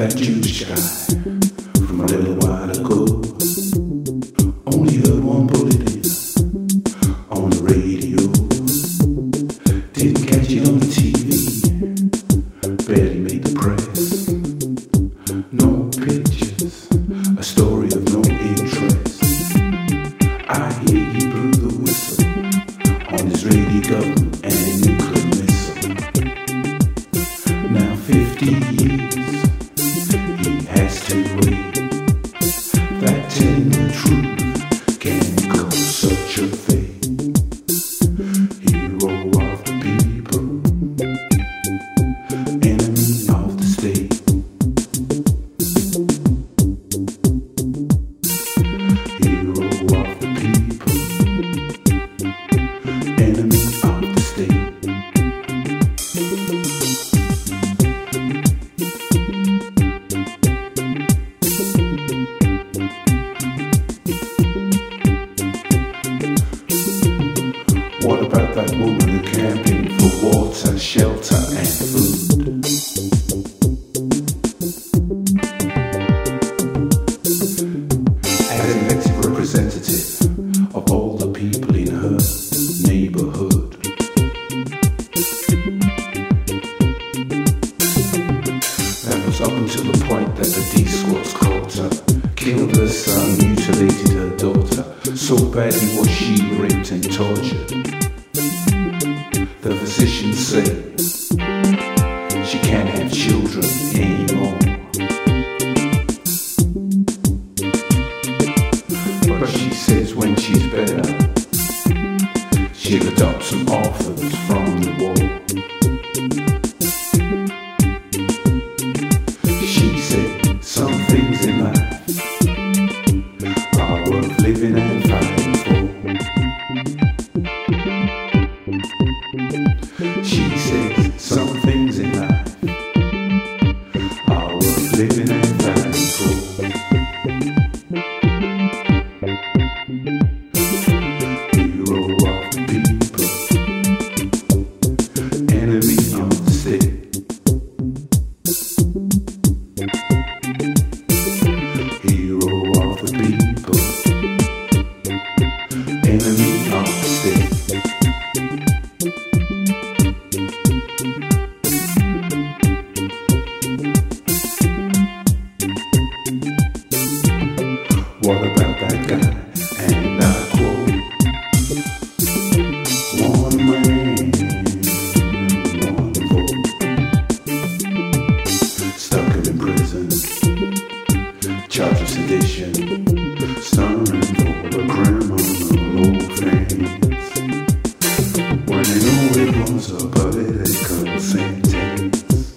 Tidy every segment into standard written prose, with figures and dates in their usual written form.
that Jewish guy from a little while ago. Only heard one bullet in on the radio. Didn't catch it on the TV. Barely made the press. No pictures, a story of no interest. I hear he blew the whistle on Israeli government and a nuclear missile. Now 50 years he has to wait. That telling the truth can cause such a fate. Hero of the people, enemy of the state. Hero of the people, enemy of the state. What about that woman who campaigned for water, shelter and food? As an elected representative of all the people in her neighborhood, that was up until the point that the D-squads caught her, killed her son, mutilated her daughter. So badly was she raped and tortured. The physicians say she can't have children anymore. But she says when she's better, she'll adopt some orphans from the war. She said some things in life are worth living and fighting for. She says some things in life are worth living and fighting for. Hero of the people, enemy of the state. Hero of the people, enemy of the state. What about that guy? And I quote, one man, one vote. Stuck him in prison, charged with sedition, stoned for a criminal offense. When they know it was a political sentence.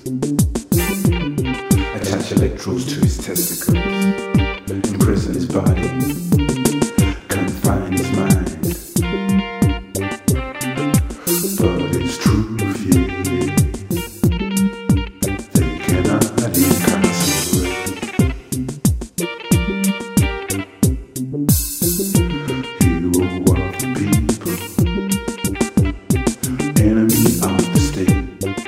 Attach electrodes to his testicles, imprison his body, confine his mind. But it's truth, yeah, they cannot incarcerate. Hero of the people, enemy of the state.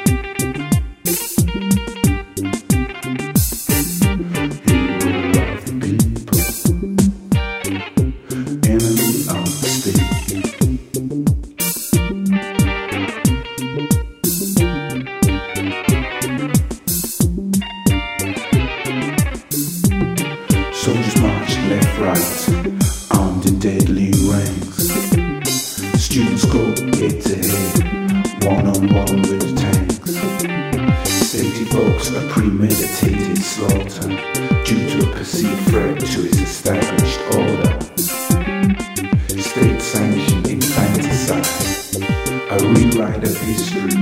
Soldiers march left, right, armed in deadly ranks. Students go head to head, one-on-one with tanks. Safety folks a premeditated slaughter due to a perceived threat to its established order. State-sanctioned infanticide, a rewrite of history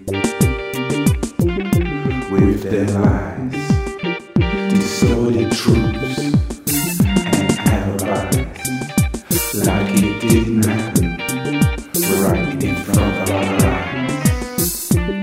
with their lies, distorted truths and alibis, like it didn't happen, right in front of our eyes.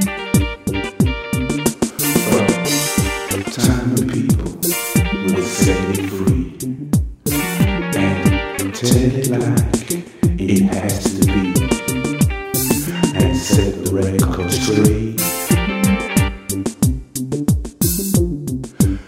But time and people will set it free and tell it like it has to be, and set the record straight.